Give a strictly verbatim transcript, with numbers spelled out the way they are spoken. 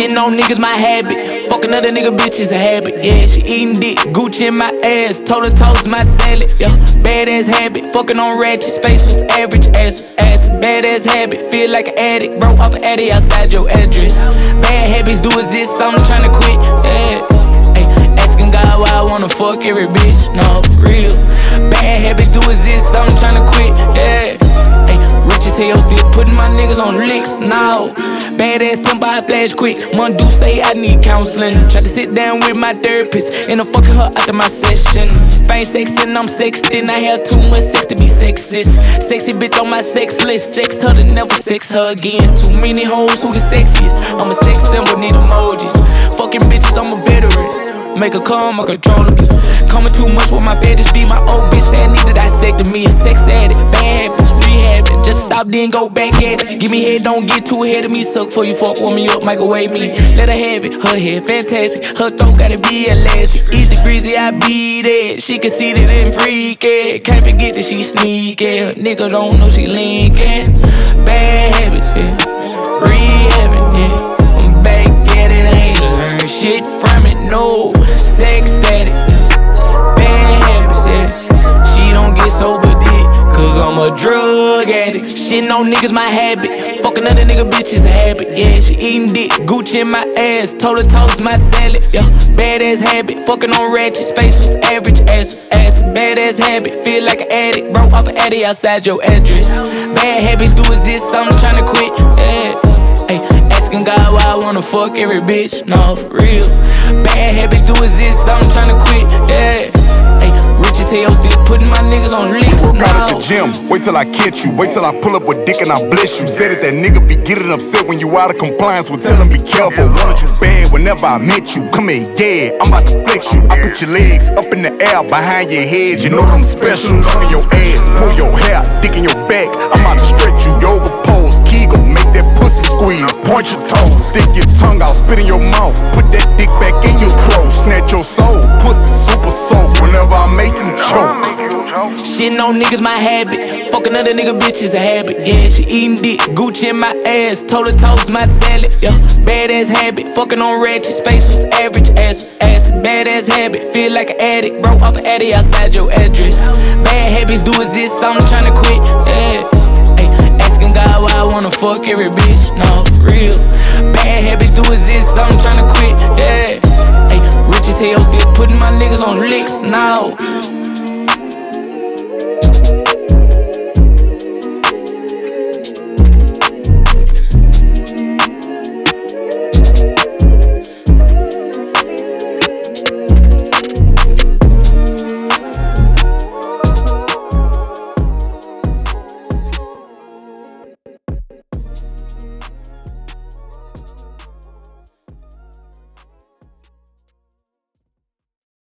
Shitting on niggas my habit. Fucking other nigga bitch is a habit. Yeah, she eating dick, Gucci in my ass. Total toast my salad. Yeah, badass habit. Fucking on ratchet, space was average. Ass, ass, badass habit. Feel like an addict, bro. Off an addy outside your address. Bad habits do exist, so I'm tryna quit. Yeah. Asking God why I wanna fuck every bitch, no, real. Bad habits do exist, so I'm tryna quit, yeah. Ay, rich as hell, still putting my niggas on licks, no. Badass temper, I flash quick. Mon do say I need counseling. Tried to sit down with my therapist, and I'm fucking her after my session. Fame sexing, I'm sexting. I have too much sex to be sexist. Sexy bitch on my sex list. Sex her to never sex her again. Too many hoes who the sexiest. I'm a sex symbol, need emojis. Fucking bitches, I'm a veteran. Make her come, I control her. Coming too much with my fetish be. My old bitch said I need to dissect me. A sex addict, bad habits, rehabbing. Just stop then go back at it. Give me head, don't get too ahead of me. Suck for you, fuck, warm me up, microwave me. Let her have it, her head fantastic. Her throat gotta be elastic. Easy breezy, I beat it. She can see that I'm freaky. Can't forget that she sneaky. Her nigga don't know she linking. Bad habits, yeah. Rehabbing, yeah. I'm back at it, I ain't learned shit from it, no. Sex addict, yeah. Bad habits, yeah. She don't get sober dick, cause I'm a drug addict. Shitting on niggas my habit. Fucking other nigga bitch is a habit, yeah. She eating dick, Gucci in my ass. Total toast my salad, yeah. Badass habit. Fucking on ratchet, space was average. Ass, ass, badass habit. Feel like an addict, bro. Off an addy outside your address. Bad habits do exist, so I'm tryna quit, yeah. Ay, asking God why I wanna fuck every bitch, no, for real. Bad habits do exist, so I'm tryna quit, yeah. Ay, rich as hell, still putting my niggas on licks, no. Out at the gym, wait till I catch you. Wait till I pull up with dick and I bless you. Said it, that nigga be getting upset when you out of compliance. Well, tell him be careful. Wanted you bad whenever I met you. Come here, yeah, I'm about to flex you. I put your legs up in the air behind your head. You know I'm special. Tongue in your ass, pull your hair, dick in your back. I'm about to stretch you. Yoga pose, Kegel, make that pussy squeeze. Point your toes, stick your tongue out, spit in your mouth. Put that dick back in your throat, snatch your soul. Pussy super soap whenever I make you choke. Shitting on niggas my habit. Fucking other nigga bitch is a habit, yeah. She eating dick, Gucci in my ass. Total toast my salad, yeah. Badass habit. Fucking on ratchet, space was average. Ass, ass, badass habit. Feel like an addict, bro. Off an addy outside your address. Bad habits do exist, so I'm tryna quit, yeah. Asking God why I wanna fuck every bitch, no, real. Bad habits do exist, so I'm tryna quit, yeah. Ay, rich as hell, still putting my niggas on licks, no.